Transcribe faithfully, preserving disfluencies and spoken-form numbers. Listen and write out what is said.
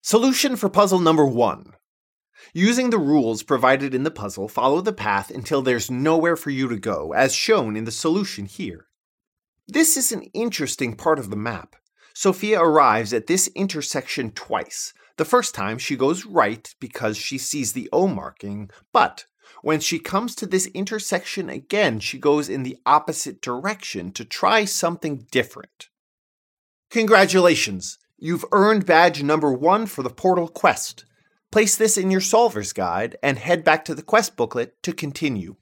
Solution for puzzle number one. Using the rules provided in the puzzle, follow the path until there's nowhere for you to go, as shown in the solution here. This is an interesting part of the map. Sophia arrives at this intersection twice. The first time she goes right because she sees the O marking, but when she comes to this intersection again, she goes in the opposite direction to try something different. Congratulations! You've earned badge number one for the Portal Quest. Place this in your Solver's Guide and head back to the quest booklet to continue.